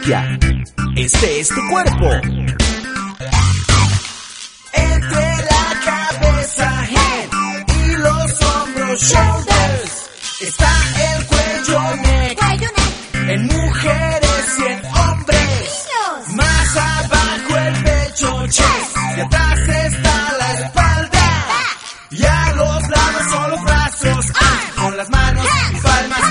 limpia. Este es tu cuerpo. Entre la cabeza, head, y los hombros, shoulders, está el cuello, neck. En mujeres y en hombres. Más abajo el pecho, chest. Y atrás está la espalda. Y a los lados son los brazos. Con las manos y palmas